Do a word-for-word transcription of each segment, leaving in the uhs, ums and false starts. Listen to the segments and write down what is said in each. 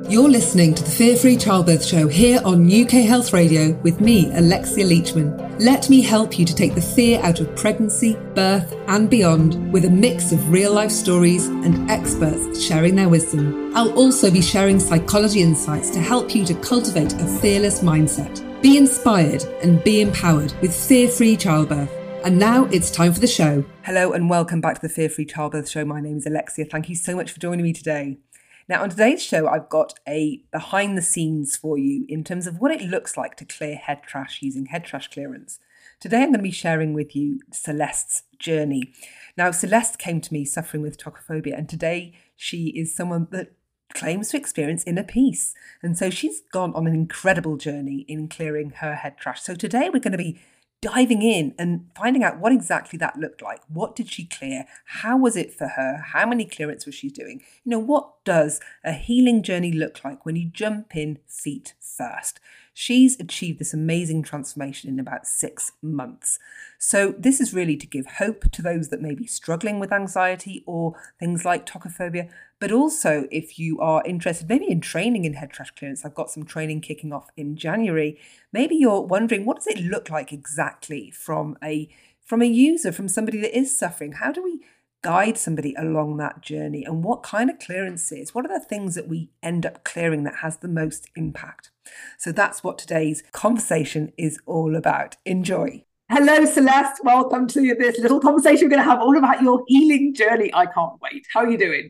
You're listening to the Fear-Free Childbirth Show here on U K Health Radio with me, Alexia Leachman. Let me help you to take the fear out of pregnancy, birth and beyond with a mix of real-life stories and experts sharing their wisdom. I'll also be sharing psychology insights to help you to cultivate a fearless mindset. Be inspired and be empowered with Fear-Free Childbirth. And now it's time for the show. Hello and welcome back to the Fear-Free Childbirth Show. My name is Alexia. Thank you so much for joining me today. Now, on today's show, I've got a behind the scenes for you in terms of what it looks like to clear head trash using head trash clearance. Today, I'm going to be sharing with you Celeste's journey. Now, Celeste came to me suffering with tocophobia, and today she is someone that claims to experience inner peace. And so she's gone on an incredible journey in clearing her head trash. So today, we're going to be diving in and finding out what exactly that looked like. What did she clear? How was it for her? How many clearance was she doing? You know, what does a healing journey look like when you jump in feet first? She's achieved this amazing transformation in about six months. So this is really to give hope to those that may be struggling with anxiety or things like tocophobia, but also if you are interested maybe in training in head trash clearance. I've got some training kicking off in January. Maybe you're wondering, what does it look like exactly from a from a user, from somebody that is suffering? How do we guide somebody along that journey, and what kind of clearances? What are the things that we end up clearing that has the most impact? So that's what today's conversation is all about. Enjoy. Hello, Celeste. Welcome to this little conversation we're going to have all about your healing journey. I can't wait. How are you doing?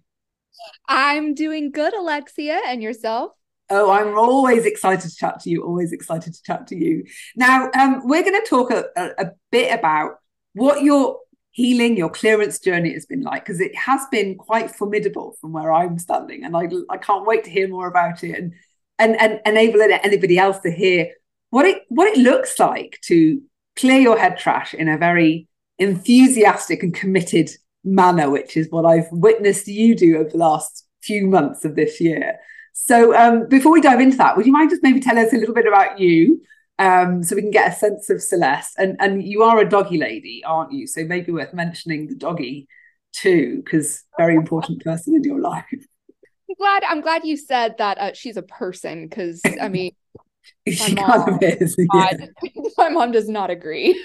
I'm doing good, Alexia. And yourself? Oh, I'm always excited to chat to you. Always excited to chat to you. Now, um, we're going to talk a, a, a bit about what your healing, your clearance journey has been like, because it has been quite formidable from where I'm standing, and I I can't wait to hear more about it and and and enable anybody else to hear what it what it looks like to clear your head trash in a very enthusiastic and committed manner, which is what I've witnessed you do over the last few months of this year. So um, before we dive into that, would you mind just maybe tell us a little bit about you? Um, so we can get a sense of Celeste. And, and you are a doggy lady, aren't you? So maybe worth mentioning the doggy too, because very important person in your life. I'm glad, I'm glad you said that uh, she's a person, because, I mean, she my mom, kind of is. God, Yeah. my mom does not agree.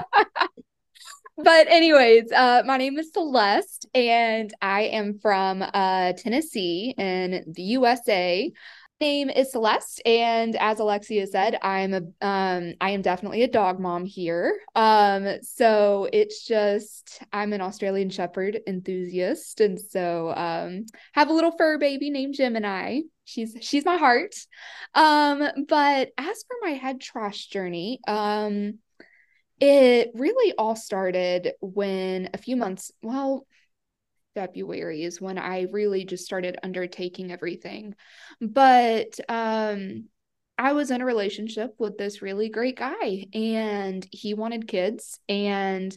But anyways, uh, my name is Celeste, and I am from uh, Tennessee in the U S A. Name is Celeste, and as Alexia said, I'm a um I am definitely a dog mom here. Um so it's just I'm an Australian Shepherd enthusiast, and so um have a little fur baby named Gemini. She's she's my heart. Um but as for my head trash journey, um it really all started when a few months, well, February is when I really just started undertaking everything. But um, I was in a relationship with this really great guy, and he wanted kids. And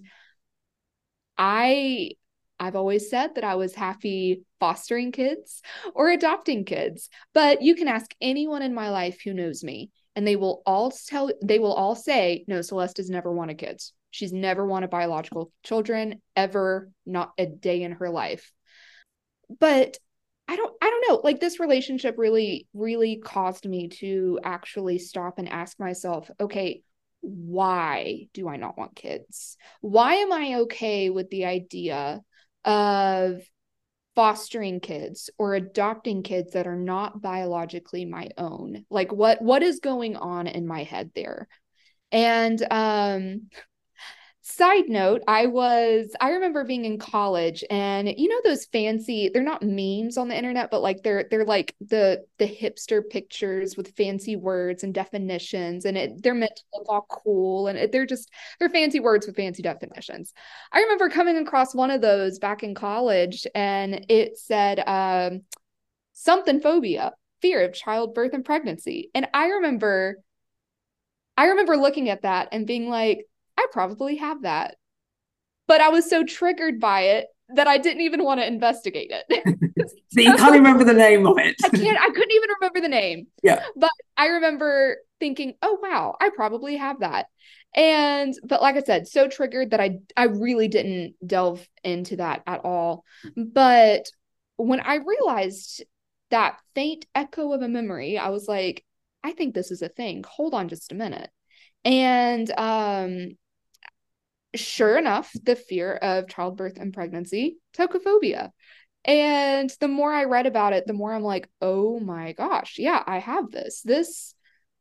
I, I've always said that I was happy fostering kids or adopting kids. But you can ask anyone in my life who knows me, and they will all tell, they will all say, no, Celeste has never wanted kids. She's never wanted biological children ever, not a day in her life. But I don't, I don't know, like this relationship really, really caused me to actually stop and ask myself, okay, why do I not want kids? Why am I okay with the idea of fostering kids or adopting kids that are not biologically my own? Like what, what is going on in my head there? And, um, side note, I was, I remember being in college, and you know, those fancy, they're not memes on the internet, but like they're, they're like the, the hipster pictures with fancy words and definitions, and it, they're meant to look all cool. And it, they're just, they're fancy words with fancy definitions. I remember coming across one of those back in college, and it said, um, something phobia, fear of childbirth and pregnancy. And I remember, I remember looking at that and being like, I probably have that. But I was so triggered by it that I didn't even want to investigate it. So you can't remember the name of it. I can't, I couldn't even remember the name. Yeah. But I remember thinking, oh, wow, I probably have that. And, but like I said, so triggered that I, I really didn't delve into that at all. But when I realized that faint echo of a memory, I was like, I think this is a thing. Hold on just a minute. And um, sure enough, the fear of childbirth and pregnancy, tocophobia. And the more I read about it, the more I'm like, oh my gosh, yeah, I have this. This,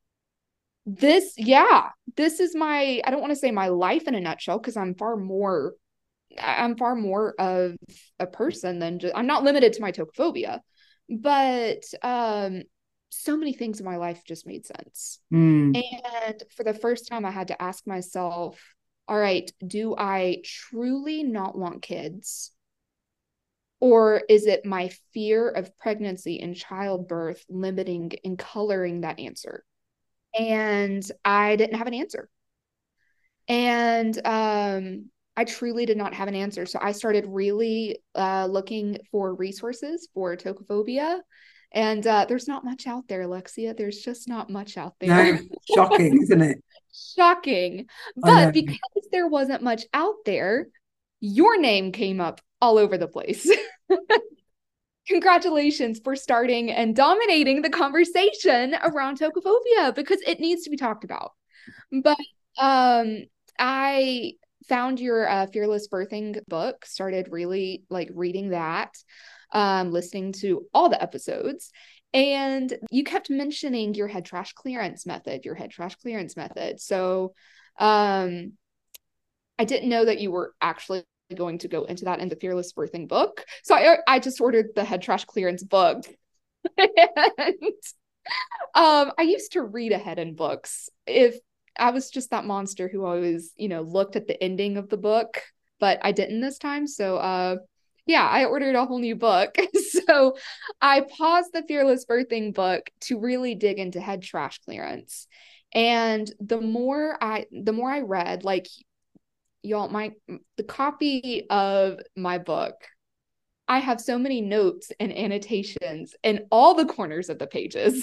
this, yeah, this is my, I don't want to say my life in a nutshell, because I'm far more, I'm far more of a person than just, I'm not limited to my tocophobia, but um, so many things in my life just made sense. Mm. And for the first time, I had to ask myself, all right, do I truly not want kids? Or is it my fear of pregnancy and childbirth limiting and coloring that answer? And I didn't have an answer. And um, I truly did not have an answer. So I started really uh, looking for resources for tocophobia. And uh, there's not much out there, Alexia. There's just not much out there. No, shocking, isn't it? Shocking. But because there wasn't much out there, your name came up all over the place. Congratulations for starting and dominating the conversation around tocophobia, because it needs to be talked about. But um, I found your uh, Fearless Birthing book, started really like reading that, um, listening to all the episodes. And you kept mentioning your head trash clearance method, your head trash clearance method. So um, I didn't know that you were actually going to go into that in the Fearless Birthing book. So I I just ordered the head trash clearance book. And um, I used to read ahead in books. If I was just that monster who always, you know, looked at the ending of the book, but I didn't this time. So uh, yeah, I ordered a whole new book. So I paused the Fearless Birthing book to really dig into head trash clearance. And the more I, the more I read, like, y'all, my the copy of my book, I have so many notes and annotations in all the corners of the pages.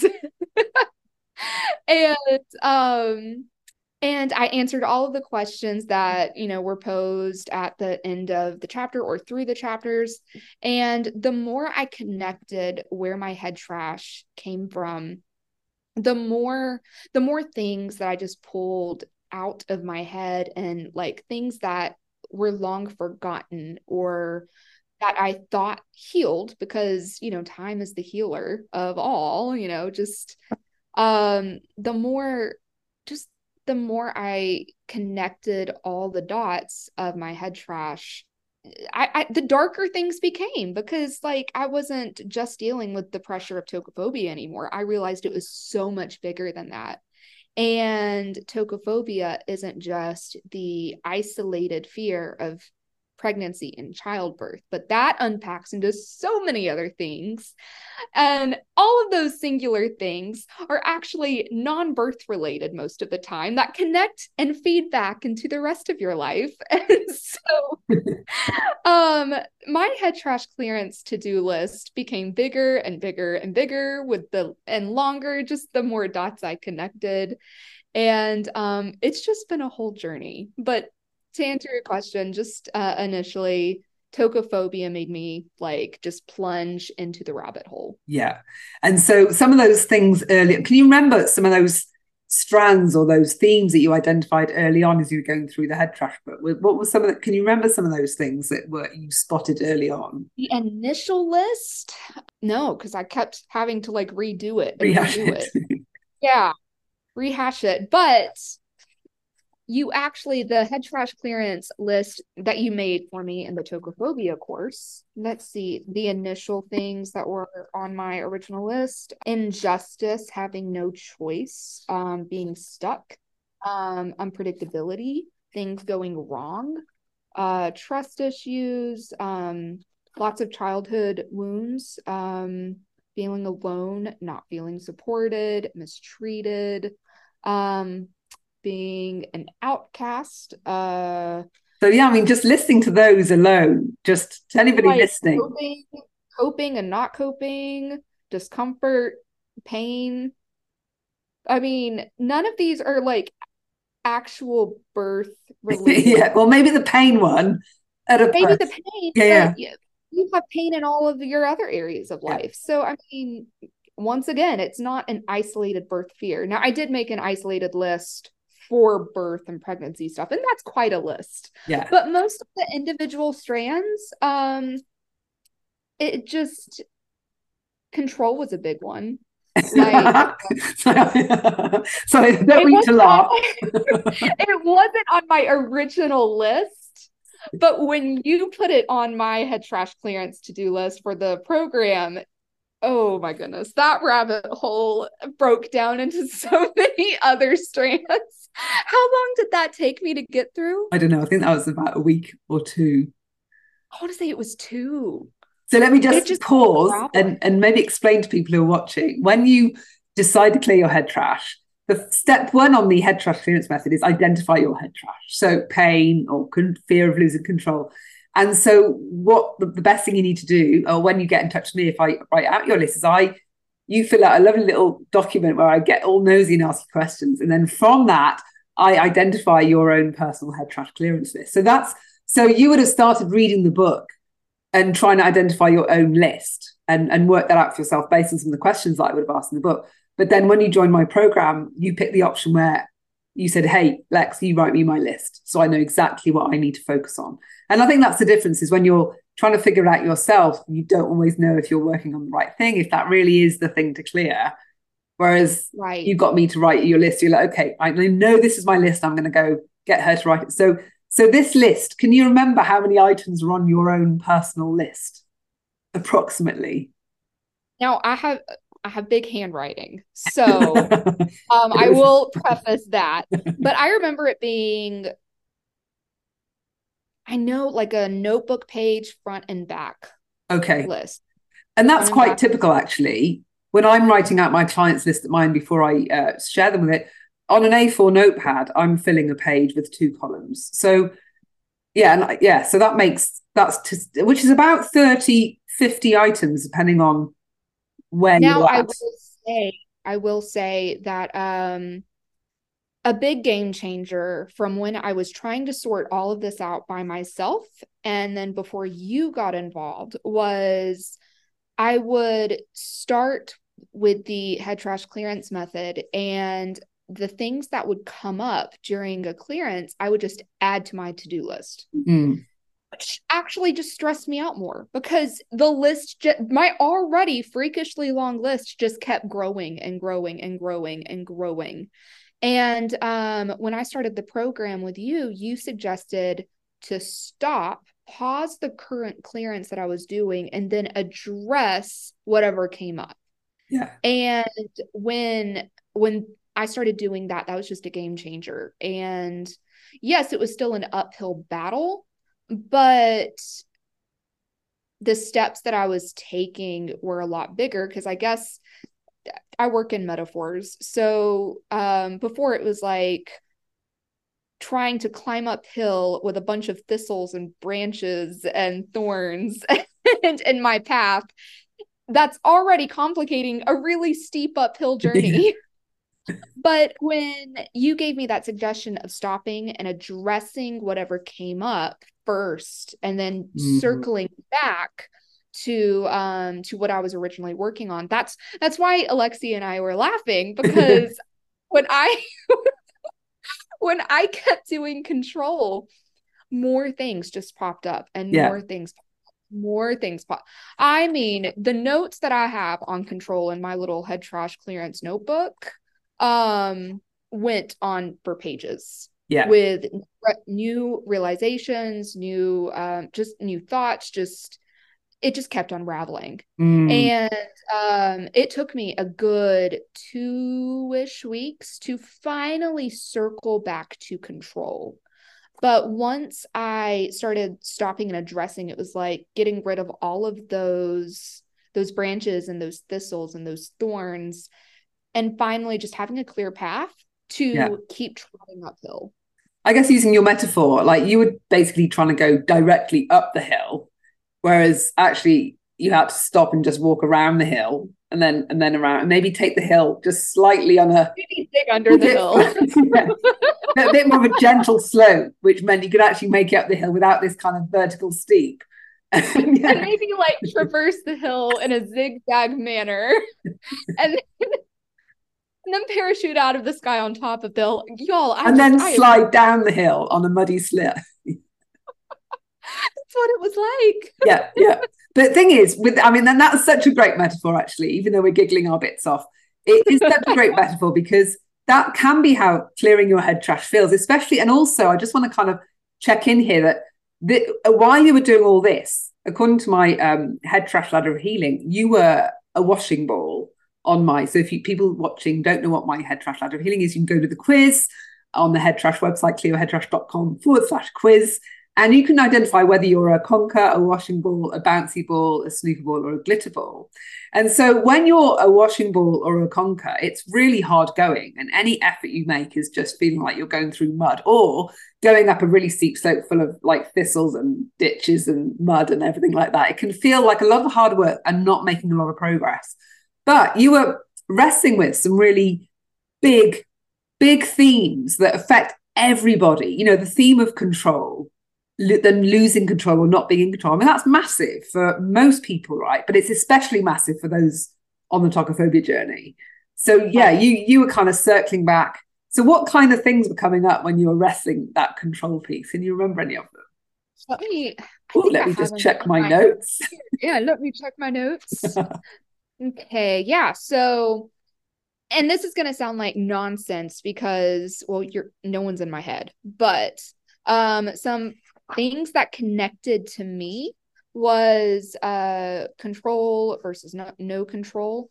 and um and I answered all of the questions that, you know, were posed at the end of the chapter or through the chapters. And the more I connected where my head trash came from, the more the more things that I just pulled out of my head, and like things that were long forgotten or that I thought healed, because, you know, time is the healer of all, you know, just um the more just the more I connected all the dots of my head trash, I, I the darker things became, because like I wasn't just dealing with the pressure of tocophobia anymore. I realized it was so much bigger than that. And tocophobia isn't just the isolated fear of pregnancy and childbirth, but that unpacks into so many other things. And all of those singular things are actually non-birth related most of the time, that connect and feed back into the rest of your life. And so um, my head trash clearance to-do list became bigger and bigger and bigger with the and longer, just the more dots I connected. And um, it's just been a whole journey. But to answer your question, just uh, initially, tocophobia made me like just plunge into the rabbit hole. Yeah. And so some of those things earlier, can you remember some of those strands or those themes that you identified early on as you were going through the head trash book? What was some of the, can you remember some of those things that were you spotted early on? The initial list? No, because I kept having to like redo it and Rehash redo it. it. Yeah, rehash it. But you actually, the head trash clearance list that you made for me in the tocophobia course, let's see, the initial things that were on my original list: injustice, having no choice, um, being stuck, um, unpredictability, things going wrong, uh, trust issues, um, lots of childhood wounds, um, feeling alone, not feeling supported, mistreated, um, being an outcast. Uh, so yeah, I mean, just listening to those alone, just to anybody like listening. Coping, coping and not coping, discomfort, pain. I mean, none of these are like actual birth related. Yeah, well, maybe the pain one. At a maybe birth. the pain. Yeah, yeah. you have pain in all of your other areas of life. Yeah. So, I mean, once again, it's not an isolated birth fear. Now, I did make an isolated list for birth and pregnancy stuff, and that's quite a list. Yeah. But most of the individual strands, um, it just, control was a big one. Like, sorry, don't mean to laugh. It wasn't on my original list, but when you put it on my head trash clearance to-do list for the program, oh my goodness, that rabbit hole broke down into so many other strands. How long did that take me to get through? I don't know. I think that was about a week or two. I want to say it was two. So let me just, just pause and, and maybe explain to people who are watching. When you decide to clear your head trash, the step one on the head trash clearance method is identify your head trash. So pain or fear of losing control. And so what the, the best thing you need to do, or when you get in touch with me, if I write out your list, is I, you fill out a lovely little document where I get all nosy and ask you questions. And then from that, I identify your own personal head trash clearance list. So that's, so you would have started reading the book and trying to identify your own list and, and work that out for yourself based on some of the questions that I would have asked in the book. But then when you join my program, you pick the option where you said, hey, Lex, you write me my list. So I know exactly what I need to focus on. And I think that's the difference, is when you're trying to figure it out yourself, you don't always know if you're working on the right thing, if that really is the thing to clear. Whereas right. you got me to write your list. You're like, okay, I know this is my list. I'm going to go get her to write it. So So this list, can you remember how many items are on your own personal list, approximately? Now, I have I have big handwriting, so um, I will preface that. But I remember it being, I know, like a notebook page, front and back okay. list. And that's quite and typical, actually. When I'm writing out my clients' list at mine before I uh, share them with it, on an A four notepad, I'm filling a page with two columns. So, yeah, and yeah, so that makes, that's, to, which is about thirty, fifty items, depending on where now, you're at. I will say, I will say that um, a big game changer from when I was trying to sort all of this out by myself, and then before you got involved, was I would start with the head trash clearance method, and the things that would come up during a clearance, I would just add to my to-do list, mm. which actually just stressed me out more, because the list, ju- my already freakishly long list, just kept growing and growing and growing and growing. And um, when I started the program with you, you suggested to stop, pause the current clearance that I was doing, and then address whatever came up. Yeah. And when, when, I started doing that, that was just a game changer. And yes, it was still an uphill battle, but the steps that I was taking were a lot bigger, because I guess I work in metaphors. So um, before it was like trying to climb uphill with a bunch of thistles and branches and thorns and in my path. That's already complicating a really steep uphill journey. But when you gave me that suggestion of stopping and addressing whatever came up first, and then mm-hmm. circling back to um to what I was originally working on, that's that's why Alexia and I were laughing, because when I when I kept doing control, more things just popped up, and yeah. more things more things pop. I mean, the notes that I have on control in my little head trash clearance notebook um went on for pages, yeah, with new realizations, new um just new thoughts, just it just kept unraveling. mm. And um it took me a good two-ish weeks to finally circle back to control. But once I started stopping and addressing, it was like getting rid of all of those those branches and those thistles and those thorns, and finally just having a clear path to yeah. keep trotting uphill. I guess using your metaphor, like you were basically trying to go directly up the hill, whereas actually you had to stop and just walk around the hill and then and then around, and maybe take the hill just slightly on a maybe dig under the bit, hill. yeah, a bit more of a gentle slope, which meant you could actually make it up the hill without this kind of vertical steep. and maybe like traverse the hill in a zigzag manner, and then, and then parachute out of the sky on top of the hill. Y'all, I and just, then I slide am, down the hill on a muddy slit. that's what it was like. Yeah, yeah. The thing is, with I mean, and that's such a great metaphor, actually, even though we're giggling our bits off. It is such a great metaphor because that can be how clearing your head trash feels, especially. And also, I just want to kind of check in here that the, while you were doing all this, according to my um, head trash ladder of healing, you were a washing ball on my. So if you people watching don't know what my head trash ladder of healing is, you can go to the quiz on the Head Trash website, cleoheadtrash.com forward slash quiz. And you can identify whether you're a conker, a washing ball, a bouncy ball, a snooker ball, or a glitter ball. And so when you're a washing ball or a conker, it's really hard going. And any effort you make is just feeling like you're going through mud or going up a really steep slope full of like thistles and ditches and mud and everything like that. It can feel like a lot of hard work and not making a lot of progress. But you were wrestling with some really big, big themes that affect everybody. You know, the theme of control, then losing control or not being in control. I mean, that's massive for most people, right? But it's especially massive for those on the tocophobia journey. So yeah, you you were kind of circling back. So what kind of things were coming up when you were wrestling that control piece? Can you remember any of them? Let me, Ooh, let me just check my notes. Yeah, let me check my notes. Okay, yeah. So, and this is going to sound like nonsense because, well, you're no one's in my head, but um, some things that connected to me was uh control versus no, no control.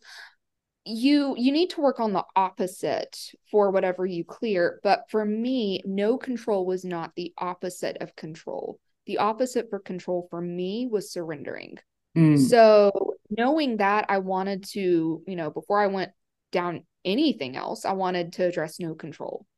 You you need to work on the opposite for whatever you clear, but for me, no control was not the opposite of control. The opposite for control for me was surrendering. Mm. So knowing that, I wanted to, you know, before I went down anything else, I wanted to address no control.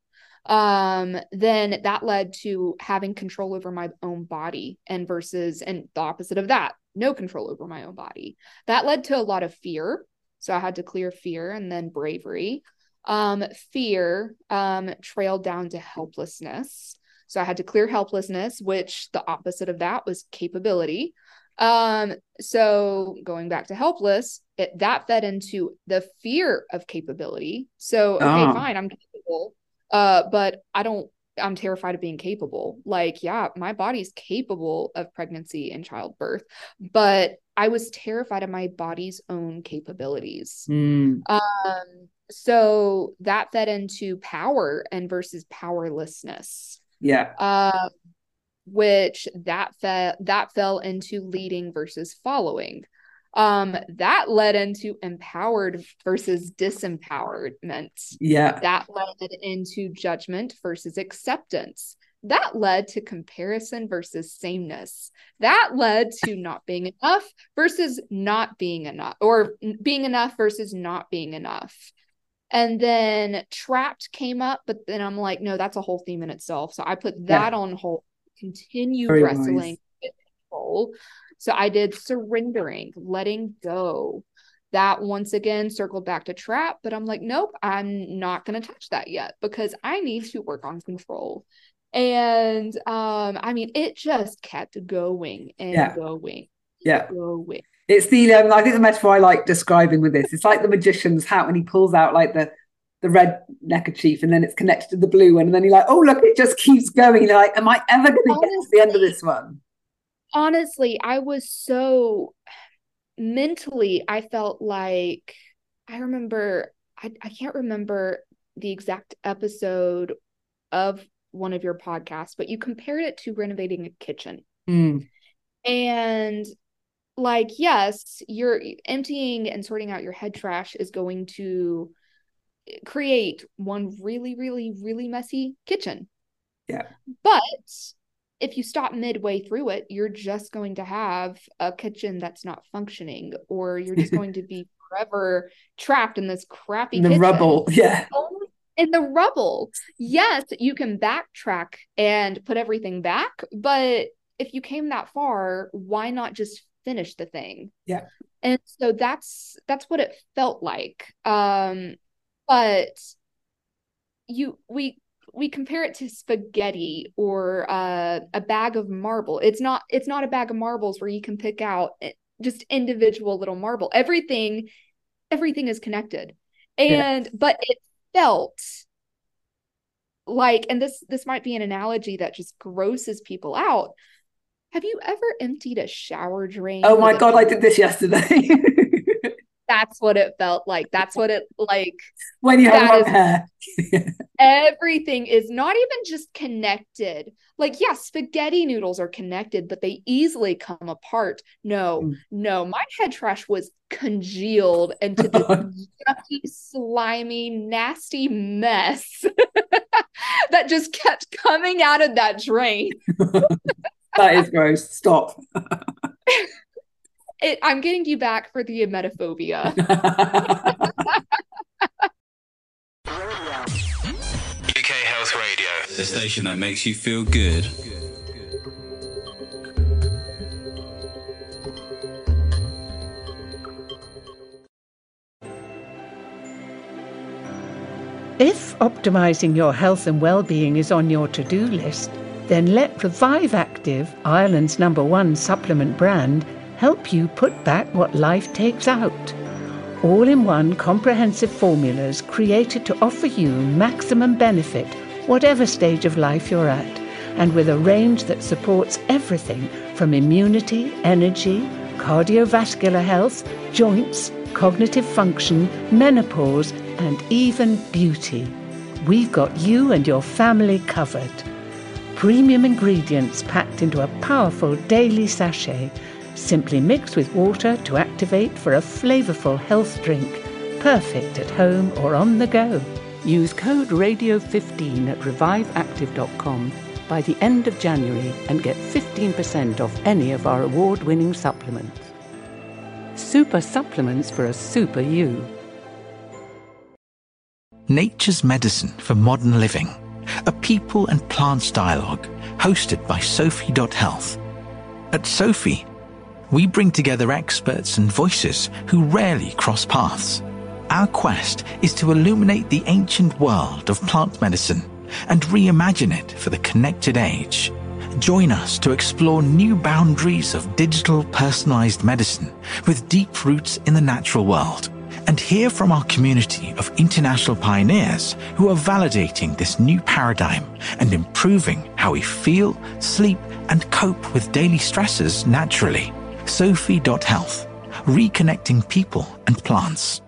Um, then that led to having control over my own body and versus, and the opposite of that, no control over my own body. That led to a lot of fear. So I had to clear fear and then bravery. Um, fear um, trailed down to helplessness. So I had to clear helplessness, which the opposite of that was capability. Um, so going back to helpless, it, that fed into the fear of capability. So, okay, oh. fine, I'm capable. Uh, but I don't, I'm terrified of being capable. Like, yeah, my body's capable of pregnancy and childbirth, but I was terrified of my body's own capabilities. Mm. Um, so that fed into power and versus powerlessness. Yeah. Uh, which that fell, that fell into leading versus following. Um, that led into empowered versus disempowerment. Yeah. That led into judgment versus acceptance. That led to comparison versus sameness. That led to not being enough versus not being enough, or being enough versus not being enough. And then trapped came up, but then I'm like, no, that's a whole theme in itself. So I put that yeah. on hold, continue Very wrestling with control. So I did surrendering, letting go. That once again circled back to trap, but I'm like, nope, I'm not going to touch that yet because I need to work on control. And um, I mean, it just kept going and yeah. going, yeah, going. It's the um, I think the metaphor I like describing with this. It's like the magician's hat when he pulls out like the the red neckerchief and then it's connected to the blue one, and then you're like, oh look, it just keeps going. You're like, am I ever going to get to the end of this one? Honestly, I was so mentally, I felt like, I remember, I, I can't remember the exact episode of one of your podcasts, but you compared it to renovating a kitchen. Mm. And like, yes, you're emptying and sorting out your head trash is going to create one really, really, really messy kitchen. Yeah. But if you stop midway through it, you're just going to have a kitchen that's not functioning, or you're just going to be forever trapped in this crappy in the kitchen. rubble. Yeah. In the rubble. Yes, you can backtrack and put everything back, but if you came that far, why not just finish the thing? Yeah. And so that's that's what it felt like. Um, but you we we compare it to spaghetti or uh, a bag of marble. It's not it's not a bag of marbles where you can pick out just individual little marble. Everything everything is connected. And yeah. But it felt like, and this this might be an analogy that just grosses people out. Have you ever emptied a shower drain? Oh my God, I did this yesterday. That's what it felt like. That's what it like. When you have long hair. Everything is not even just connected. Like, yeah, spaghetti noodles are connected, but they easily come apart. No, mm. no, my head trash was congealed into this yucky, slimy, nasty mess that just kept coming out of that drain. That is gross. Stop. It, I'm getting you back for the emetophobia. U K Health Radio, the station that makes you feel good. If optimizing your health and well-being is on your to-do list, then let Revive Active, Ireland's number one supplement brand, help you put back what life takes out. All-in-one comprehensive formulas created to offer you maximum benefit, whatever stage of life you're at, and with a range that supports everything from immunity, energy, cardiovascular health, joints, cognitive function, menopause, and even beauty. We've got you and your family covered. Premium ingredients packed into a powerful daily sachet. Simply mix with water to activate for a flavorful health drink, perfect at home or on the go. Use code radio fifteen at revive active dot com by the end of January and get fifteen percent off any of our award-winning supplements. Super supplements for a super you. Nature's Medicine for Modern Living, a people and plants dialogue hosted by Sophie dot health. At Sophie, we bring together experts and voices who rarely cross paths. Our quest is to illuminate the ancient world of plant medicine and reimagine it for the connected age. Join us to explore new boundaries of digital personalized medicine with deep roots in the natural world, and hear from our community of international pioneers who are validating this new paradigm and improving how we feel, sleep, and cope with daily stresses naturally. Sophie dot health, reconnecting people and plants.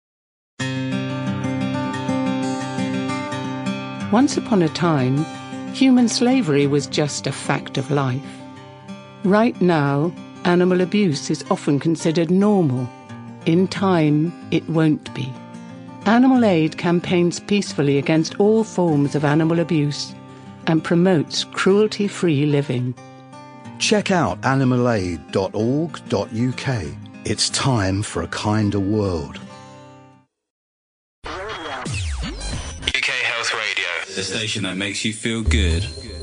Once upon a time, human slavery was just a fact of life. Right now, animal abuse is often considered normal. In time, it won't be. Animal Aid campaigns peacefully against all forms of animal abuse and promotes cruelty-free living. Check out animal aid dot org dot U K. It's time for a kinder world. U K Health Radio, the station that makes you feel good.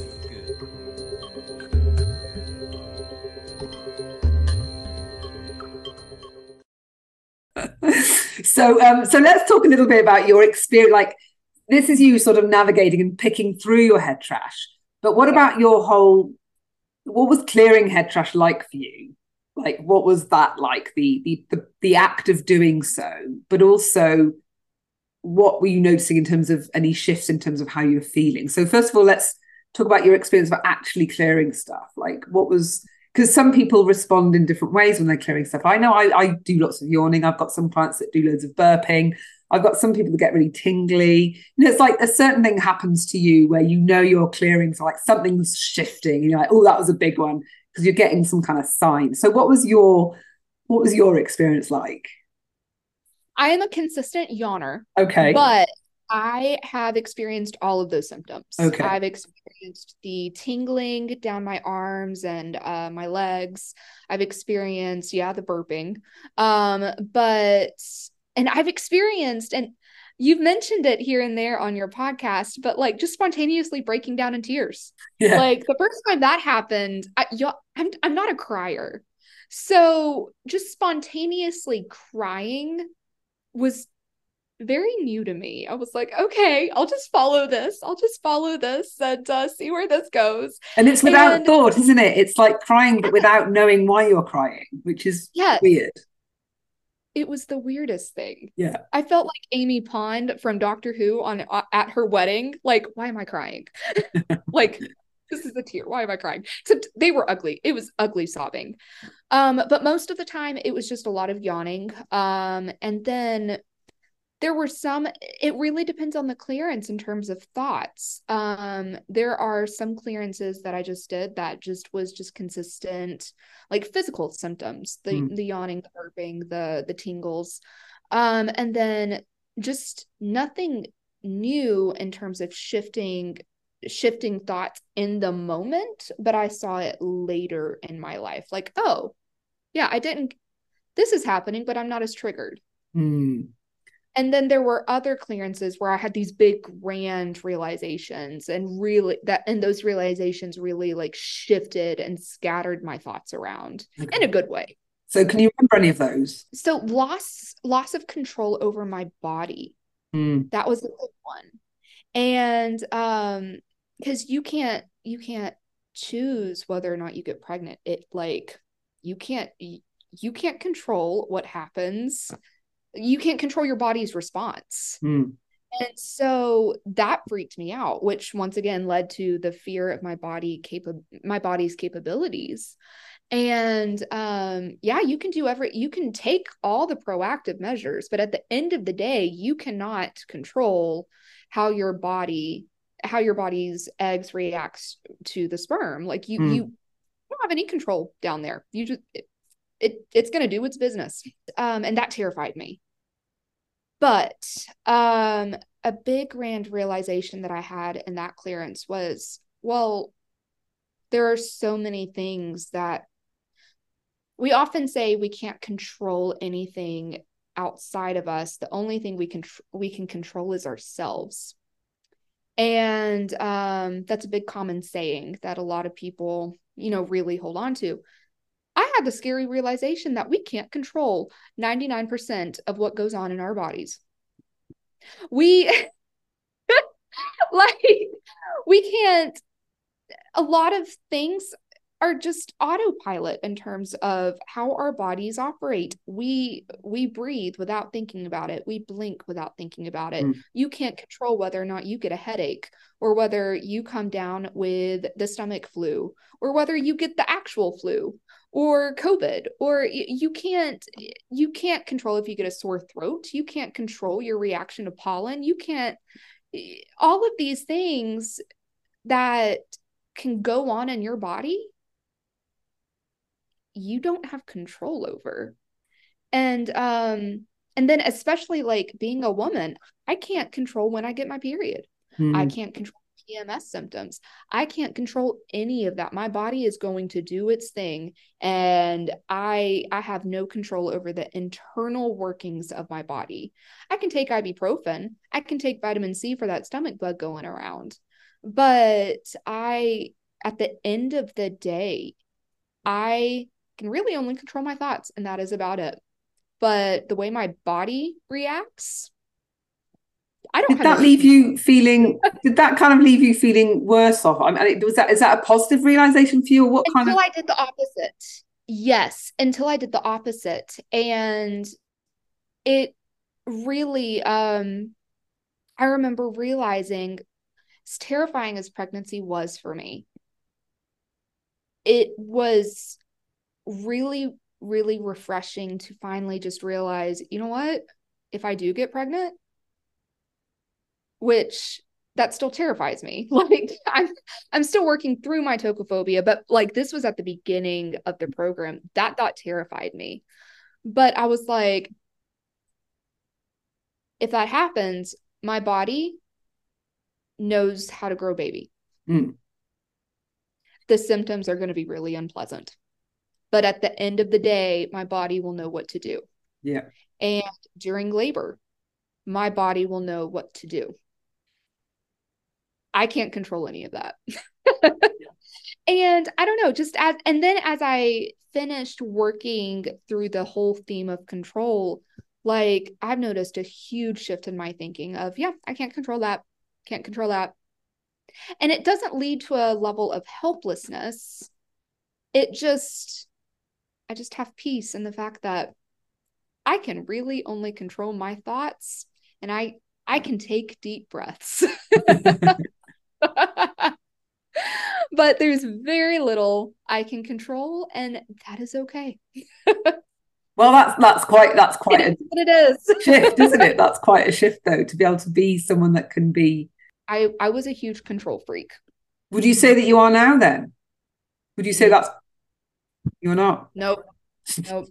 so, um, so let's talk a little bit about your experience. Like, this is you sort of navigating and picking through your head trash. But what about your whole? What was clearing head trash like for you? Like, what was that like, the, the the the act of doing so, but also what were you noticing in terms of any shifts in terms of how you were feeling? So first of all, let's talk about your experience of actually clearing stuff. Like, what was, because some people respond in different ways when they're clearing stuff. I know I, I do lots of yawning. I've got some clients that do loads of burping. I've got some people that get really tingly. You know, it's like a certain thing happens to you where you know you're clearing, so like something's shifting. You're like, oh, that was a big one, because you're getting some kind of sign. So what was your what was your experience like? I am a consistent yawner. Okay. But I have experienced all of those symptoms. Okay. I've experienced the tingling down my arms and uh, my legs. I've experienced, yeah, the burping. Um, but... And I've experienced, and you've mentioned it here and there on your podcast, but like just spontaneously breaking down in tears. Yeah. Like the first time that happened, I, I'm I'm not a crier, so just spontaneously crying was very new to me. I was like, okay, I'll just follow this. I'll just follow this and uh, see where this goes. And it's without and, thought, isn't it? It's like crying, but without knowing why you're crying, which is yeah, weird. It was the weirdest thing. Yeah. I felt like Amy Pond from Doctor Who on uh, at her wedding. Like, why am I crying? Like, this is a tear. Why am I crying? Except they were ugly. It was ugly sobbing. Um, but most of the time it was just a lot of yawning. Um, and then there were some, it really depends on the clearance in terms of thoughts. Um, there are some clearances that I just did that just was just consistent, like physical symptoms, the, mm. the yawning, the burping, the, the tingles. Um, and then just nothing new in terms of shifting, shifting thoughts in the moment, but I saw it later in my life. Like, oh yeah, I didn't, this is happening, but I'm not as triggered. Mm. And then there were other clearances where I had these big grand realizations and really that, and those realizations really like shifted and scattered my thoughts around okay. in a good way. So can you remember any of those? So loss, loss of control over my body. Mm. That was a big one. And, um, because you can't, you can't choose whether or not you get pregnant. It like, you can't, you can't control what happens. You can't control your body's response. Mm. And so that freaked me out, which once again led to the fear of my body capa- my body's capabilities. And um, yeah, you can do every, you can take all the proactive measures, but at the end of the day, you cannot control how your body, how your body's eggs reacts to the sperm. Like you, mm. you don't have any control down there. You just, it, It, it's going to do its business. Um, and that terrified me. But um, a big grand realization that I had in that clearance was, well, there are so many things that we often say we can't control anything outside of us. The only thing we can, we can control is ourselves. And um, that's a big common saying that a lot of people, you know, really hold on to. I had the scary realization that we can't control ninety-nine percent of what goes on in our bodies. We, like, we can't, a lot of things are just autopilot in terms of how our bodies operate. We, we breathe without thinking about it. We blink without thinking about it. Mm. You can't control whether or not you get a headache or whether you come down with the stomach flu or whether you get the actual flu or COVID, or you can't, you can't control if you get a sore throat. You can't control your reaction to pollen. You can't, all of these things that can go on in your body, you don't have control over. And, um, and then especially like being a woman, I can't control when I get my period. Mm-hmm. I can't control P M S symptoms. I can't control any of that. My body is going to do its thing. And I, I have no control over the internal workings of my body. I can take ibuprofen. I can take vitamin C for that stomach bug going around. But I, at the end of the day, I can really only control my thoughts, and that is about it. But the way my body reacts, I don't. Did that leave you feeling? Did that kind of leave you feeling worse off? I mean, was that is that a positive realization for you, or what until kind of? Until I did the opposite. Yes, until I did the opposite, and it really. Um, I remember realizing, as terrifying as pregnancy was for me, it was really, really refreshing to finally just realize, you know what? If I do get pregnant, which that still terrifies me. Like I'm, I'm still working through my tocophobia, but like this was at the beginning of the program. That thought terrified me. But I was like, if that happens, my body knows how to grow baby. Mm. The symptoms are going to be really unpleasant. But at the end of the day, my body will know what to do. Yeah. And during labor, my body will know what to do. I can't control any of that. And I don't know, just as, and then as I finished working through the whole theme of control, Like, I've noticed a huge shift in my thinking of, yeah, I can't control that. Can't control that. And it doesn't lead to a level of helplessness. It just, I just have peace in the fact that I can really only control my thoughts, and I, I can take deep breaths. But there's very little I can control, and that is okay. Well, that's that's quite that's quite It a is what it is. shift, isn't it? That's quite a shift, though, to be able to be someone that can be. I I was a huge control freak. Would you say that you are now? Then, would you say that's you're not? Nope. Nope.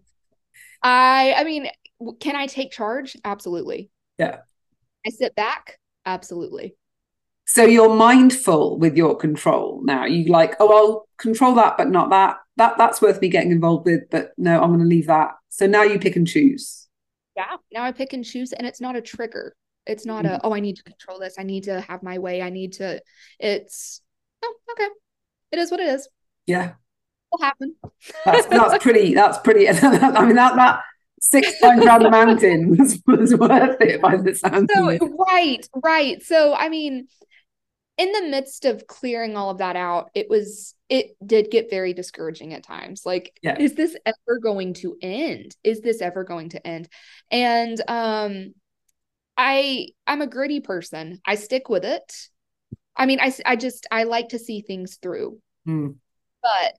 I I mean, can I take charge? Absolutely. Yeah. I sit back? Absolutely. So you're mindful with your control now. You like, oh, I'll control that, but not that. That that's worth me getting involved with, but no, I'm going to leave that. So now you pick and choose. Yeah. Now I pick and choose, and it's not a trigger. It's not Mm. a, oh, I need to control this. I need to have my way. I need to, it's, oh, okay. It is what it is. Yeah. It'll happen. That's that's pretty, that's pretty, I mean, that that six times around the mountain was, was worth it by the sound So, of it. right, right. So, I mean, in the midst of clearing all of that out, it was, it did get very discouraging at times. Like, Yeah. is this ever going to end? Is this ever going to end? And um, I, I'm a gritty person. I stick with it. I mean, I, I just, I like to see things through. Mm. But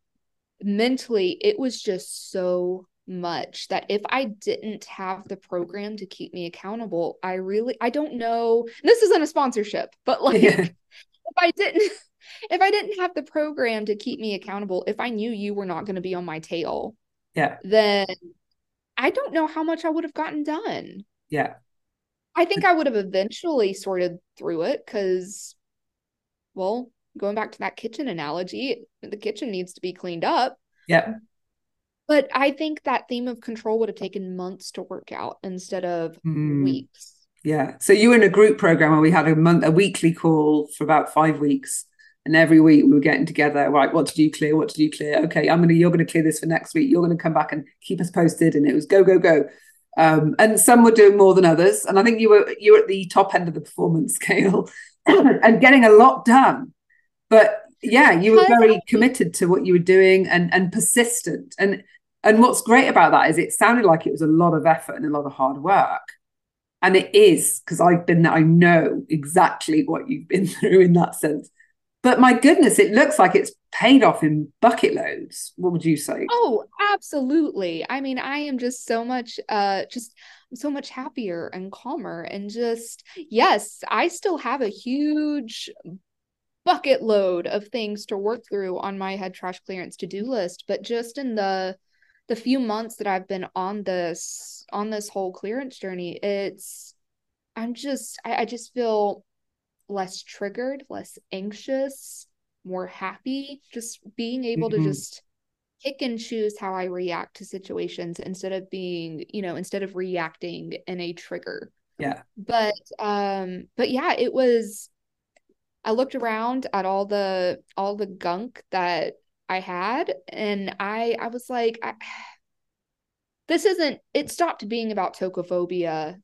mentally, it was just so much that if I didn't have the program to keep me accountable, I really, I don't know, this isn't a sponsorship, but like, Yeah. if I didn't, if I didn't have the program to keep me accountable, if I knew you were not going to be on my tail, Yeah. then I don't know how much I would have gotten done. Yeah. I think I would have eventually sorted through it because, well, going back to that kitchen analogy, the kitchen needs to be cleaned up. Yeah. But I think that theme of control would have taken months to work out instead of Mm. weeks. Yeah. So you were in a group program where we had a month, a weekly call for about five weeks. And every week we were getting together, right? What did you clear? What did you clear? Okay, I'm gonna, you're gonna clear this for next week. You're gonna come back and keep us posted. And it was go, go, go. Um, and some were doing more than others. And I think you were you were at the top end of the performance scale and getting a lot done. But yeah, you were very committed to what you were doing and and persistent. And and what's great about that is it sounded like it was a lot of effort and a lot of hard work. And it is, because I've been there, I know exactly what you've been through in that sense. But my goodness, it looks like it's paid off in bucket loads. What would you say? Oh, absolutely. I mean, I am just so much, uh, just so much happier and calmer and just, yes, I still have a huge bucket load of things to work through on my head trash clearance to-do list. But just in the the few months that I've been on this on this whole clearance journey, it's I'm just I, I just feel less triggered, less anxious, more happy, just being able Mm-hmm. to just pick and choose how I react to situations instead of being, you know, instead of reacting in a trigger. Yeah. But um but yeah, it was I looked around at all the all the gunk that I had, and I I was like, I, this isn't, it stopped being about tocophobia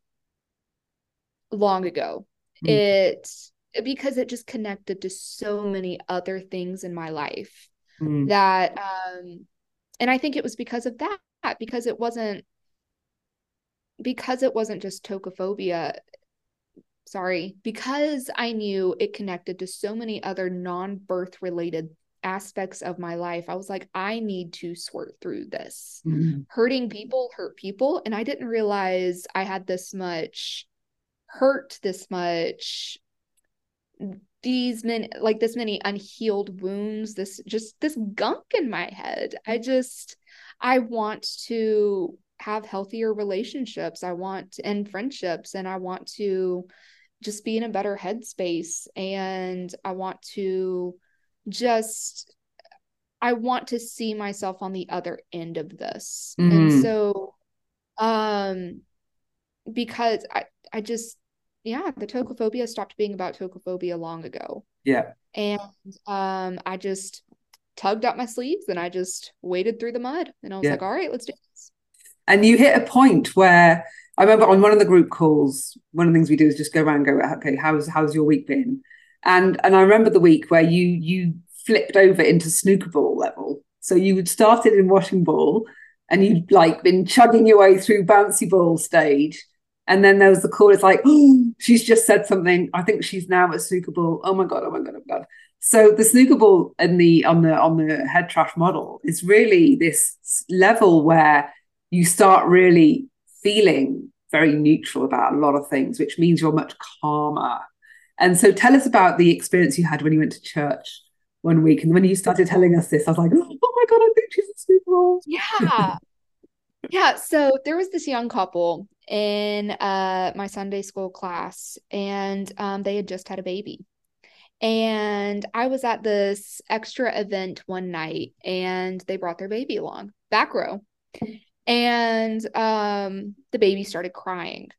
long ago. Mm. It because it just connected to so many other things in my life Mm. that um and I think it was because of that, because it wasn't because it wasn't just tocophobia. Sorry, because I knew it connected to so many other non-birth related aspects of my life. I was like, I need to sort through this. Mm. Hurting people hurt people. And I didn't realize I had this much hurt, this much, these many, like this many unhealed wounds, this just this gunk in my head. I just, I want to have healthier relationships. I want, and friendships, and I want to just be in a better headspace. And I want to just, I want to see myself on the other end of this. Mm. And so, um, because I, I just, yeah, the tocophobia stopped being about tocophobia long ago. Yeah. And, um, I just tugged up my sleeves and I just waded through the mud, and I was Yeah. like, all right, let's do this. And you hit a point where I remember on one of the group calls, one of the things we do is just go around and go, okay, how's how's your week been? And and I remember the week where you you flipped over into snooker ball level. So you had started in washing ball and you'd like been chugging your way through bouncy ball stage. And then there was the call, it's like, oh, she's just said something. I think she's now at snooker ball. Oh my God, oh my God, oh my God. So the snooker ball in the on the on the head trash model is really this level where you start really feeling very neutral about a lot of things, which means you're much calmer. And so tell us about the experience you had when you went to church one week. And when you started telling us this, I was like, oh my God, I think she's a snooker ball. Yeah. Yeah. So there was this young couple in uh, my Sunday school class, and um, they had just had a baby. And I was at this extra event one night, and they brought their baby along, back row. And um, the baby started crying.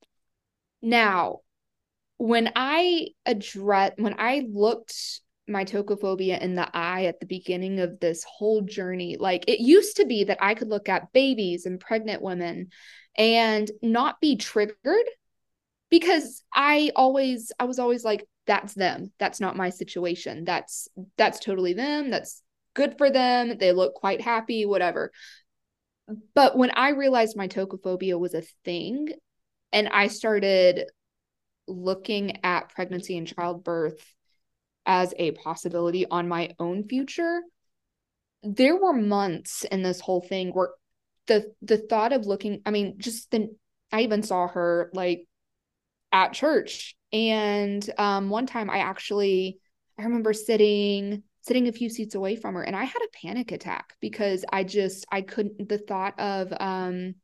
Now, when I address, when I looked my tocophobia in the eye at the beginning of this whole journey, like it used to be that I could look at babies and pregnant women and not be triggered, because I always, I was always like, that's them. That's not my situation. That's, that's totally them. That's good for them. They look quite happy, whatever. But when I realized my tocophobia was a thing, and I started looking at pregnancy and childbirth as a possibility on my own future, there were months in this whole thing where the the thought of looking, I mean, just the, I even saw her like at church. And um, one time I actually, I remember sitting, sitting a few seats away from her, and I had a panic attack because I just, I couldn't, the thought of um,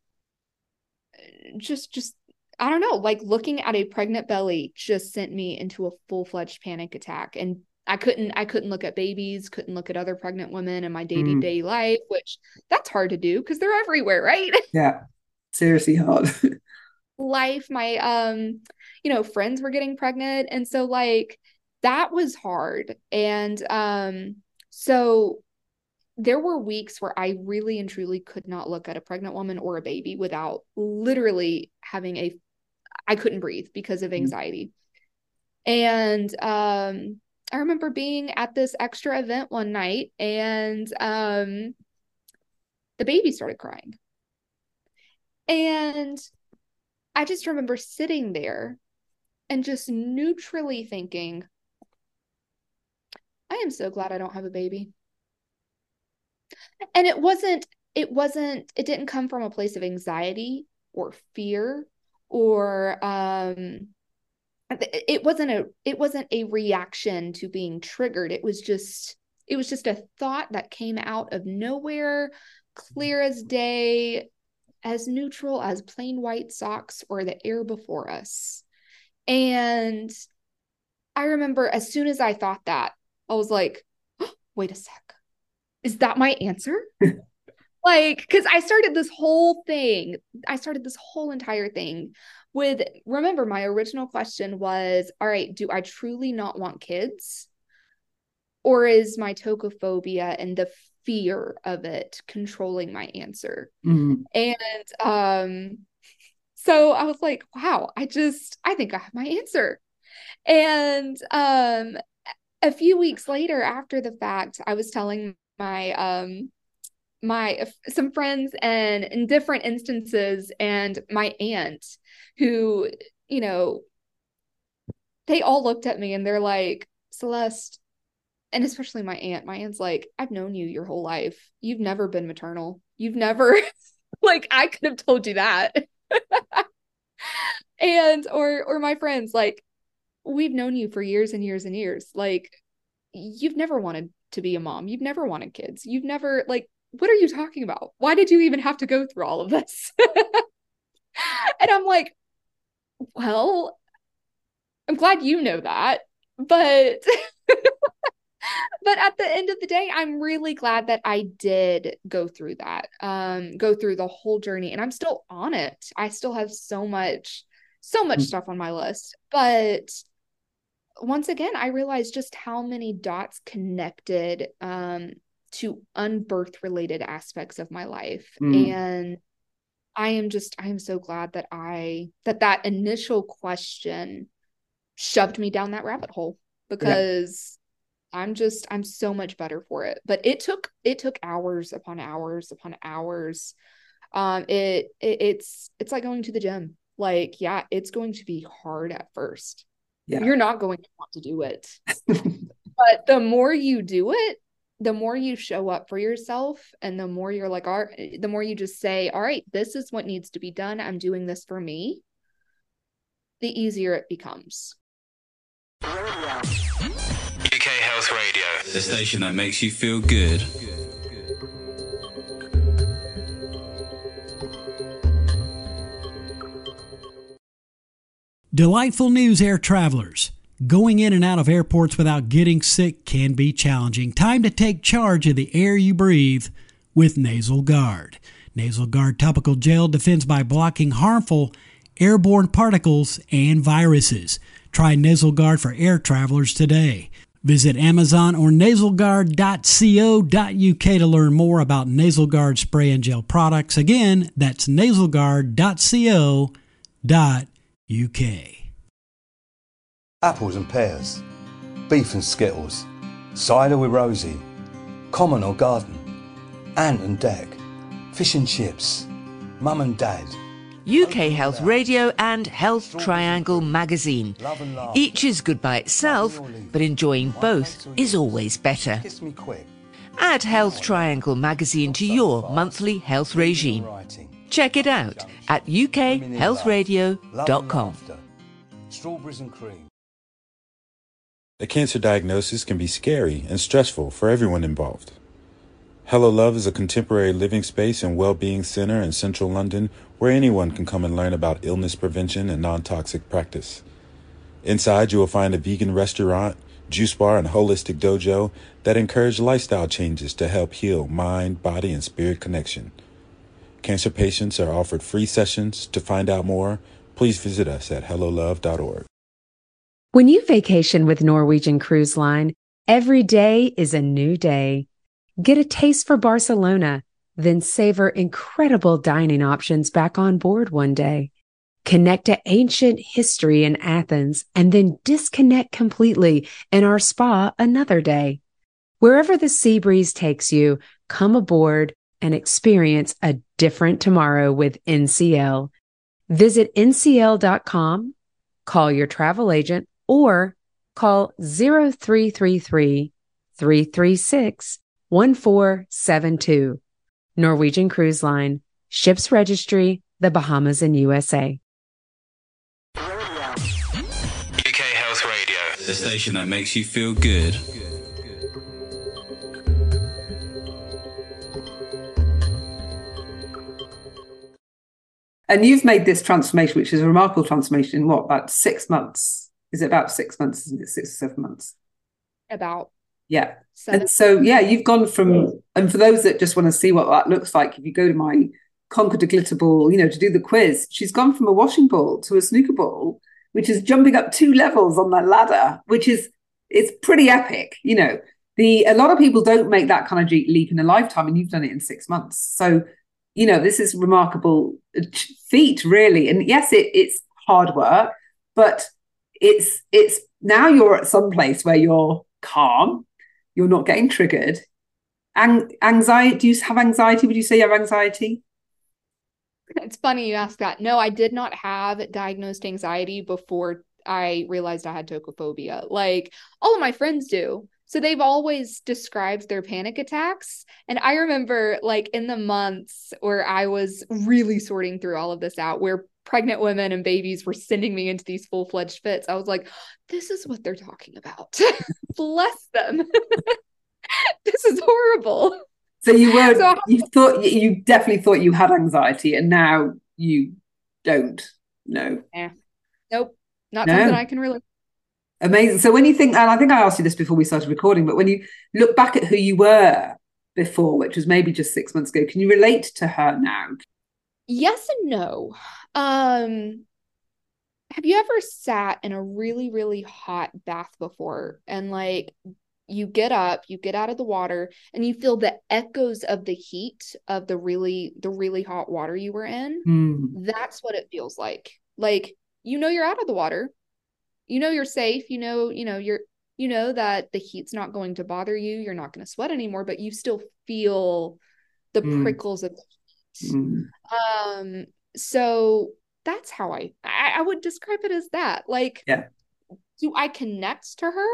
just, just, I don't know, like looking at a pregnant belly just sent me into a full-fledged panic attack. And I couldn't, I couldn't look at babies, couldn't look at other pregnant women in my day-to-day mm. life, which that's hard to do because they're everywhere, right? Yeah, seriously hard. Life, my, um, you know, friends were getting pregnant. And so like, that was hard. And um, so there were weeks where I really and truly could not look at a pregnant woman or a baby without literally having a, I couldn't breathe because of anxiety. And um, I remember being at this extra event one night, and um, the baby started crying. And I just remember sitting there and just neutrally thinking, I am so glad I don't have a baby. And it wasn't, it wasn't, it didn't come from a place of anxiety or fear or, um, it wasn't a, it wasn't a reaction to being triggered. It was just, it was just a thought that came out of nowhere, clear as day, as neutral as plain white socks or the air before us. And I remember as soon as I thought that, I was like, oh, wait a sec. Is that my answer? Like, because I started this whole thing. I started this whole entire thing with, remember, my original question was, all right, do I truly not want kids? Or is my tocophobia and the fear of it controlling my answer? Mm-hmm. And um, so I was like, wow, I just, I think I have my answer. And um, a few weeks later, after the fact, I was telling my um my some friends, and in different instances, and my aunt, who, you know, they all looked at me and they're like, Celeste, and especially my aunt, my aunt's like, I've known you your whole life. You've never been maternal. You've never, like, I could have told you that. And, or, or my friends, like, we've known you for years and years and years. Like, you've never wanted to be a mom. You've never wanted kids. You've never, like, what are you talking about? Why did you even have to go through all of this? And I'm like, well, I'm glad you know that, but but at the end of the day, I'm really glad that I did go through that, um, go through the whole journey, and I'm still on it. I still have so much, so much stuff on my list, but once again, I realized just how many dots connected um, to unbirth related aspects of my life. Mm. And I am just, I am so glad that I, that that initial question shoved me down that rabbit hole, because yeah. I'm just, I'm so much better for it. But it took, it took hours upon hours upon hours. Um, it, it it's, it's like going to the gym. Like, yeah, it's going to be hard at first. Yeah. You're not going to want to do it. But the more you do it, the more you show up for yourself, and the more you're like, all right, the more you just say, all right, this is what needs to be done. I'm doing this for me. The easier it becomes. U K Health Radio, the station that makes you feel good. Delightful news, air travelers. Going in and out of airports without getting sick can be challenging. Time to take charge of the air you breathe with Nasal Guard. Nasal Guard topical gel defends by blocking harmful airborne particles and viruses. Try Nasal Guard for air travelers today. Visit Amazon or nasal guard dot co dot u k to learn more about Nasal Guard spray and gel products. Again, that's nasal guard dot co dot u k. Apples and pears, beef and skittles, cider with Rosie, common or garden, ant and deck, fish and chips, mum and dad. U K Health Radio and Health Triangle magazine. Each is good by itself, but enjoying both is always better. Add Health Triangle magazine to your monthly health regime. Check it out at u k health radio dot com. Strawberries and cream. A cancer diagnosis can be scary and stressful for everyone involved. Hello Love is a contemporary living space and well-being center in central London where anyone can come and learn about illness prevention and non-toxic practice. Inside, you will find a vegan restaurant, juice bar, and holistic dojo that encourage lifestyle changes to help heal mind, body, and spirit connection. Cancer patients are offered free sessions. To find out more, please visit us at hello love dot org. When you vacation with Norwegian Cruise Line, every day is a new day. Get a taste for Barcelona, then savor incredible dining options back on board one day. Connect to ancient history in Athens, and then disconnect completely in our spa another day. Wherever the sea breeze takes you, come aboard and experience a different tomorrow with N C L. Visit N C L dot com, call your travel agent, or call zero three three three, three three six, one four seven two. Norwegian Cruise Line, ships registry, the Bahamas and U S A. U K Health Radio, the station that makes you feel good. And you've made this transformation, which is a remarkable transformation, in what, about six months? Is it about six months? Isn't it six or seven months? About. Yeah. Seven. And so, yeah, you've gone from, and for those that just want to see what that looks like, if you go to my Conquer the Glitter Ball, you know, to do the quiz, she's gone from a washing ball to a snooker ball, which is jumping up two levels on that ladder, which is, it's pretty epic. You know, the, a lot of people don't make that kind of leap in a lifetime, and you've done it in six months. So, you know, this is remarkable feat, really. And yes, it, it's hard work, but it's, it's now you're at some place where you're calm. You're not getting triggered. An- anxiety, do you have anxiety? Would you say you have anxiety? It's funny you ask that. No, I did not have diagnosed anxiety before I realized I had tocophobia. Like, all of my friends do. So they've always described their panic attacks. And I remember, like, in the months where I was really sorting through all of this out, where pregnant women and babies were sending me into these full-fledged fits, I was like, this is what they're talking about. Bless them. This is horrible. So you were, so, you thought, you definitely thought you had anxiety, and now you don't. No. Yeah. Nope. Not no. something I can relate. Amazing. So when you think, and I think I asked you this before we started recording, but when you look back at who you were before, which was maybe just six months ago, can you relate to her now? Yes and no. Um, have you ever sat in a really, really hot bath before, and like you get up, you get out of the water, and you feel the echoes of the heat of the really the really hot water you were in. Mm. That's what it feels like. Like, you know, you're out of the water, you know, you're safe, you know, you know, you're, you know, that the heat's not going to bother you. You're not going to sweat anymore, but you still feel the Mm. prickles of the heat. Mm. Um, so that's how I, I, I would describe it as that. Like, yeah. Do I connect to her?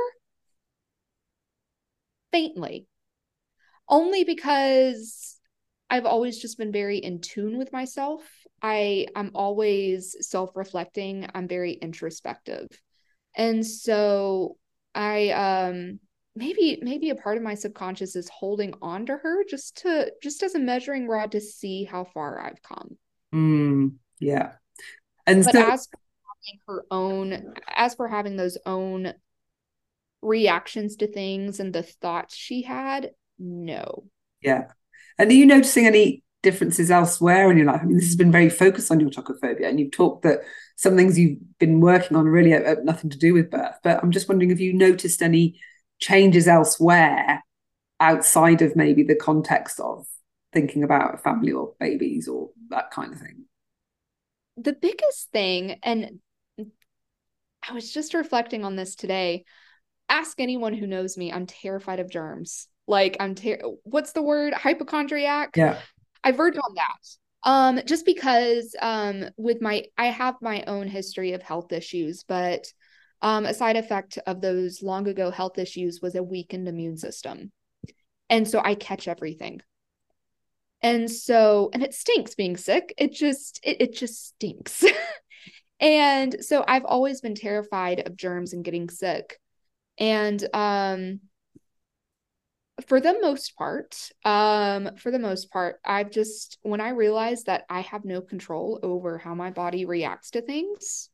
Faintly. Only because I've always just been very in tune with myself. I, I'm always self-reflecting. I'm very introspective. And so I, um, maybe, maybe a part of my subconscious is holding on to her just to, just as a measuring rod to see how far I've come. Mm, yeah. And but so, as for having her own, as for having those own reactions to things and the thoughts she had, no. Yeah. And are you noticing any differences elsewhere in your life? I mean, this has been very focused on your tocophobia, and you've talked that some things you've been working on really have nothing to do with birth. But I'm just wondering if you noticed any changes elsewhere outside of maybe the context of thinking about a family or babies or that kind of thing. The biggest thing, and I was just reflecting on this today, ask anyone who knows me, I'm terrified of germs. Like, I'm ter- what's the word? Hypochondriac? Yeah. I verge on that. Um, just because um, with my, I have my own history of health issues, but um, a side effect of those long ago health issues was a weakened immune system. And so I catch everything. And so, and it stinks being sick. It just, it, it just stinks. And so I've always been terrified of germs and getting sick. And um, for the most part, um, for the most part, I've just, when I realized that I have no control over how my body reacts to things,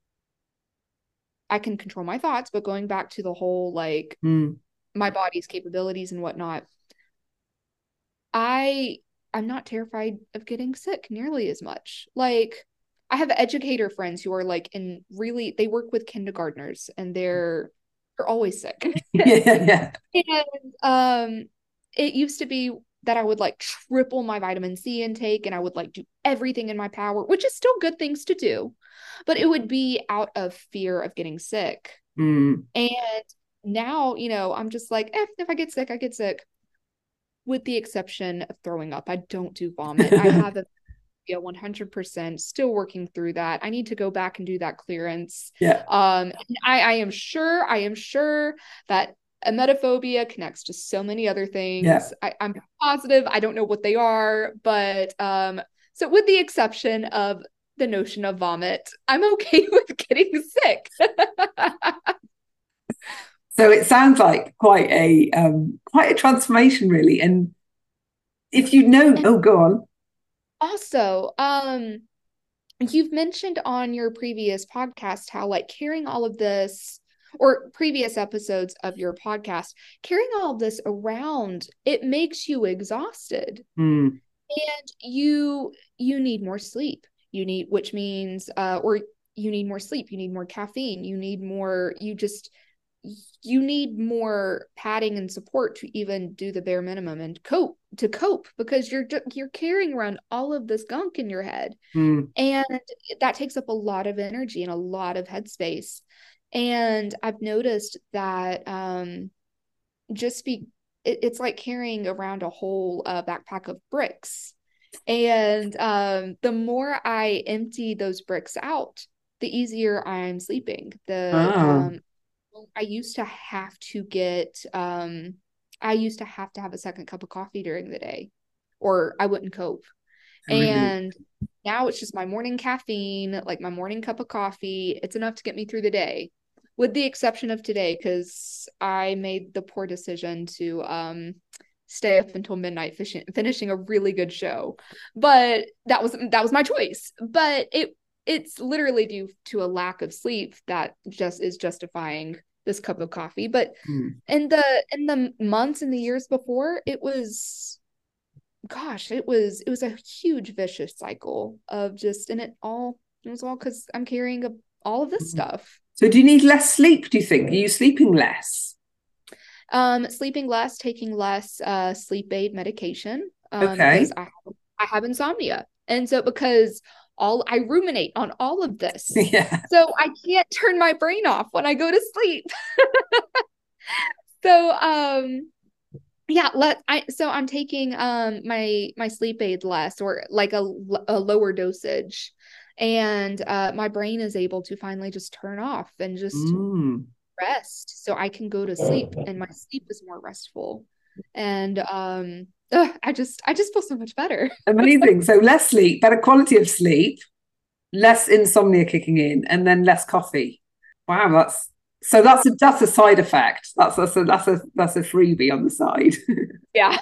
I can control my thoughts, but going back to the whole, like, mm. my body's capabilities and whatnot, I, I'm not terrified of getting sick nearly as much. Like, I have educator friends who are like in really, they work with kindergartners and they're, they're always sick. yeah, yeah. And um, it used to be that I would like triple my vitamin C intake and I would like do everything in my power, which is still good things to do, but it would be out of fear of getting sick. Mm. And now, you know, I'm just like, eh, if I get sick, I get sick. With the exception of throwing up. I don't do vomit. I have a yeah, one hundred percent still working through that. I need to go back and do that clearance. Yeah. Um, I, I am sure, I am sure that emetophobia connects to so many other things. Yeah. I, I'm positive. I don't know what they are, but um, so with the exception of the notion of vomit, I'm okay with getting sick. So it sounds like quite a um, quite a transformation, really. And if you know, and oh, go on. Also, um, you've mentioned on your previous podcast how, like, carrying all of this, or previous episodes of your podcast, carrying all of this around, it makes you exhausted, mm. and you you need more sleep. You need, which means, uh, or you need more sleep. You need more caffeine. You need more. You just. You need more padding and support to even do the bare minimum and cope to cope because you're you're carrying around all of this gunk in your head. Mm. And that takes up a lot of energy and a lot of headspace. And I've noticed that um, just be it, it's like carrying around a whole uh, backpack of bricks. And um, the more I empty those bricks out, the easier I'm sleeping. The oh. um, I used to have to get, um, I used to have to have a second cup of coffee during the day or I wouldn't cope. Really? And now it's just my morning caffeine, like my morning cup of coffee. It's enough to get me through the day with the exception of today, because I made the poor decision to um, stay up until midnight fishing, finishing a really good show. But that was, that was my choice. But it, it's literally due to a lack of sleep that just is justifying this cup of coffee. But mm. in the in the months and the years before, it was, gosh, it was it was a huge vicious cycle of just, and it all it was all because I'm carrying a, all of this stuff. So do you need less sleep, do you think? Are you sleeping less? Um, sleeping less, taking less uh, sleep aid medication. Um, Okay. because I have, I have insomnia. And so because all I ruminate on all of this. Yeah. So I can't turn my brain off when I go to sleep. So um yeah, let I so I'm taking um my my sleep aid less, or like a, a lower dosage, and uh my brain is able to finally just turn off and just Mm. rest, so I can go to sleep, and my sleep is more restful. And um ugh, I just I just feel so much better. Amazing. So less sleep, better quality of sleep, less insomnia kicking in, and then less coffee. Wow, that's so that's a that's a side effect. That's that's a that's a that's a freebie on the side. Yeah.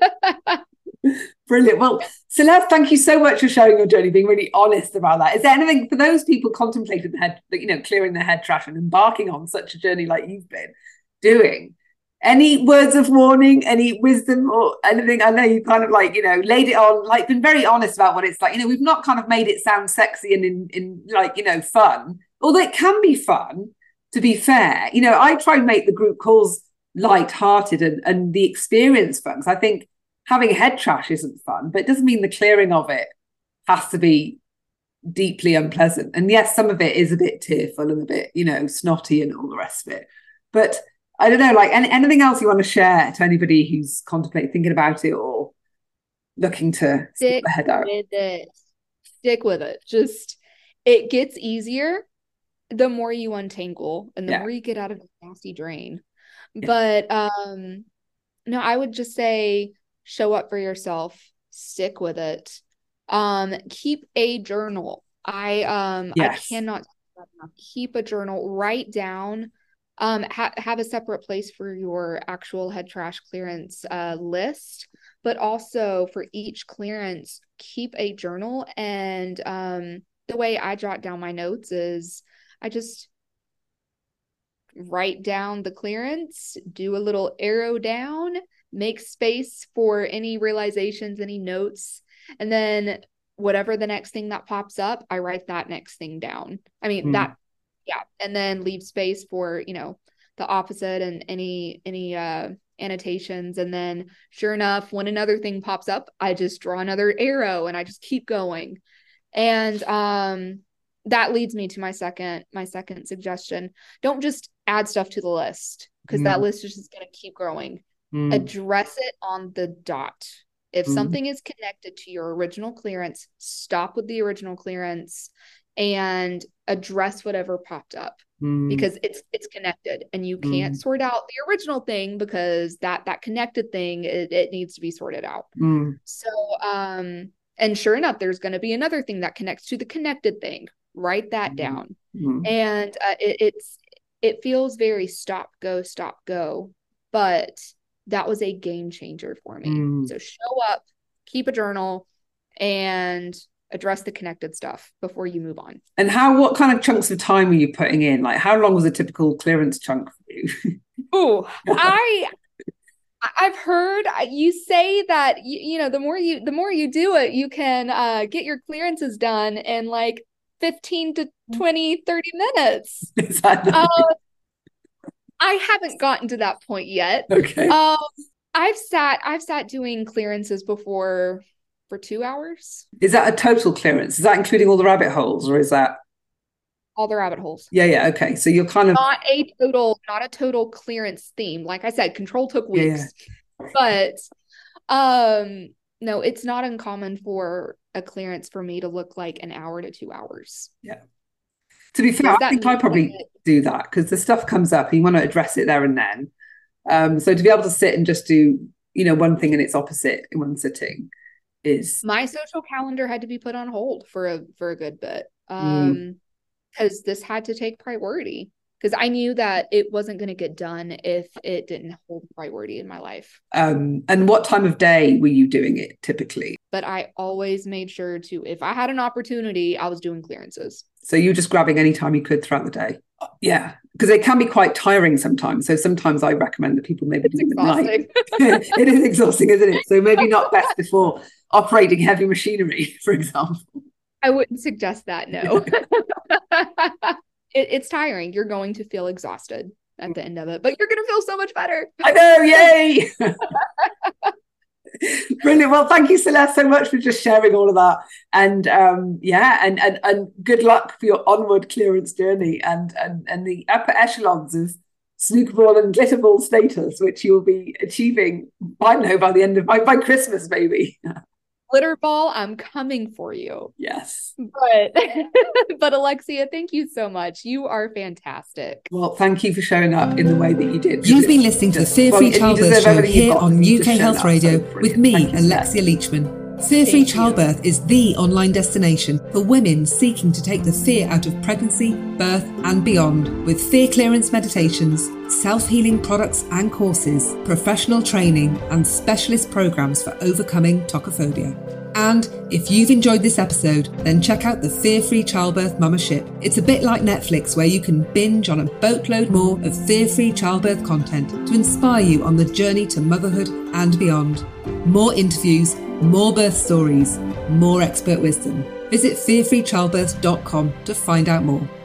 Brilliant. Well, Celeste, thank you so much for sharing your journey, being really honest about that. Is there anything for those people contemplating the head, you know, clearing their head trash and embarking on such a journey like you've been doing? Any words of warning, any wisdom or anything? I know you kind of like, you know, laid it on, like been very honest about what it's like. You know, we've not kind of made it sound sexy and in, in like, you know, fun, although it can be fun, to be fair. You know, I try and make the group calls light-hearted and, and the experience fun. Because I think having head trash isn't fun, but it doesn't mean the clearing of it has to be deeply unpleasant. And yes, some of it is a bit tearful and a bit, you know, snotty and all the rest of it. But I don't know, like any, anything else you want to share to anybody who's contemplating thinking about it or looking to stick their head out? With it. Stick with it. Just, it gets easier the more you untangle and the Yeah. more you get out of the nasty drain. Yeah. But um, no, I would just say show up for yourself, stick with it. Um, keep a journal. I um Yes. I cannot keep a journal. Write down. Um, ha- have a separate place for your actual head trash clearance uh, list, but also for each clearance, keep a journal. And um, the way I jot down my notes is I just write down the clearance, do a little arrow down, make space for any realizations, any notes, and then whatever the next thing that pops up, I write that next thing down. I mean, Mm. that yeah, and then leave space for, you know, the opposite and any any uh annotations. And then sure enough, when another thing pops up, I just draw another arrow and I just keep going. And um that leads me to my second my second suggestion. Don't just add stuff to the list, because Mm. that list is just going to keep growing. Mm. Address it on the dot. If Mm. something is connected to your original clearance, stop with the original clearance and address whatever popped up, Mm. because it's it's connected, and you can't Mm. sort out the original thing because that that connected thing, it, it needs to be sorted out. Mm. So um and sure enough, there's going to be another thing that connects to the connected thing. Write that Mm. down. Mm. And uh, it, it's it feels very stop go stop go, but that was a game changer for me. Mm. So show up, keep a journal, and address the connected stuff before you move on. And how, what kind of chunks of time were you putting in? Like, how long was a typical clearance chunk for you? Oh, I I've heard you say that you, you know the more you the more you do it, you can uh, get your clearances done in like fifteen to twenty, thirty minutes. Is that Uh, I haven't gotten to that point yet. okay? Um, I've sat I've sat doing clearances before for two hours. Is that a total clearance? Is that including all the rabbit holes, or is that? All the rabbit holes. Yeah, yeah. Okay, so you're kind of Not a total, not a total clearance theme. Like I said, control took Yeah, weeks. But um, no, it's not uncommon for a clearance for me to look like an hour to two hours. yeah. To be fair, Does I that think I mean probably that- do that because the stuff comes up and you want to address it there and then. Um, so to be able to sit and just do, you know, one thing and its opposite in one sitting is My social calendar had to be put on hold for a for a good bit. Mm. Um, because this had to take priority. Because I knew that it wasn't going to get done if it didn't hold priority in my life. um, and what time of day were you doing it typically? But I always made sure to, if I had an opportunity, I was doing clearances. So you were just grabbing any time you could throughout the day. Yeah, because they can be quite tiring sometimes. So sometimes I recommend that people maybe It's do them at night. exhausting. It is exhausting, isn't it? So maybe not best before operating heavy machinery, for example. I wouldn't suggest that, no. it, it's tiring. You're going to feel exhausted. at the end of it, but you're going to feel so much better. I know, yay! Brilliant. Well, thank you, Celeste, so much for just sharing all of that. And um, yeah, and, and and good luck for your onward clearance journey and and and the upper echelons of snooker ball and glitter ball status, which you'll be achieving, I don't know, by the end of by, by Christmas, maybe. Glitter ball, I'm coming for you. Yes. But but Alexia, thank you so much. You are fantastic. Well, thank you for showing up in the way that you did. You've been listening to the Fear Free well, Childbirth Show here on U K Health up, Radio so with me, Thank you, Alexia Leachman. Fear Free Childbirth is the online destination for women seeking to take the fear out of pregnancy, birth and beyond, with fear clearance meditations, self-healing products and courses, professional training and specialist programs for overcoming tocophobia. And if you've enjoyed this episode, then check out the Fear Free Childbirth Mummership. It's a bit like Netflix, where you can binge on a boatload more of fear-free childbirth content to inspire you on the journey to motherhood and beyond. More interviews, more birth stories, more expert wisdom. Visit fear free childbirth dot com to find out more.